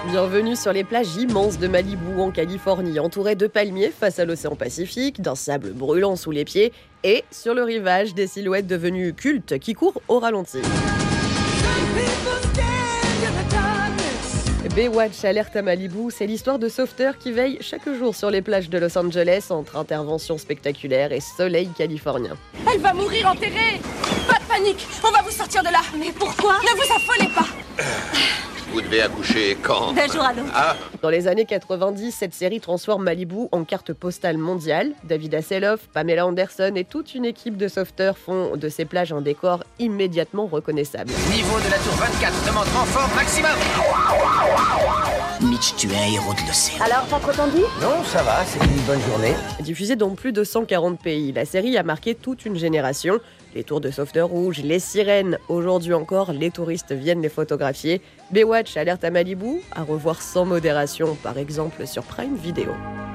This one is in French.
Bienvenue sur les plages immenses de Malibu en Californie, entourées de palmiers face à l'océan Pacifique, d'un sable brûlant sous les pieds et sur le rivage des silhouettes devenues cultes qui courent au ralenti. Baywatch Alerte à Malibu, c'est l'histoire de sauveteurs qui veillent chaque jour sur les plages de Los Angeles entre interventions spectaculaires et soleil californien. Elle va mourir enterrée! Pas de panique, on va vous sortir de là! Mais pourquoi? Ne vous affolez pas! Vous devez accoucher quand? D'un jour à l'autre. Dans les années 90, cette série transforme Malibu en carte postale mondiale. David Hasselhoff, Pamela Anderson et toute une équipe de sauveteurs font de ces plages un décor immédiatement reconnaissable. Niveau de la tour 24 demande renfort maximum. Mitch, tu es un héros de l'océan. Alors, pas trop tendu? Non, ça va, c'est une bonne journée. Diffusée dans plus de 140 pays, la série a marqué toute une génération. Les tours de sauveteurs rouges, les sirènes, aujourd'hui encore, les touristes viennent les photographier. Baywatch Alerte à Malibu, à revoir sans modération, par exemple sur Prime Video.